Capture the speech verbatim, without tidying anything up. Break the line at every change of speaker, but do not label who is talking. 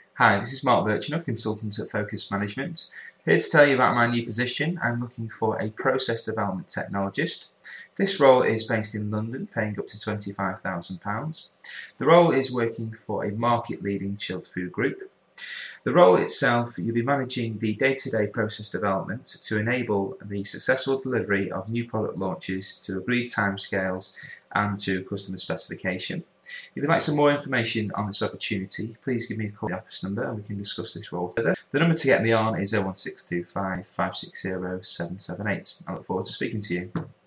Hi, this is Mark Birchenough, consultant at Focus Management. Here to tell you about my new position. I'm looking for a process development technologist. This role is based in London, paying up to twenty-five thousand pounds. The role is working for a market-leading chilled food group. The role itself, you'll be managing the day-to-day process development to enable the successful delivery of new product launches to agreed timescales and to customer specification. If you'd like some more information on this opportunity, please give me a call at the office number and we can discuss this role further. The number to get me on is oh one six two five, five six zero, seven seven eight. I look forward to speaking to you.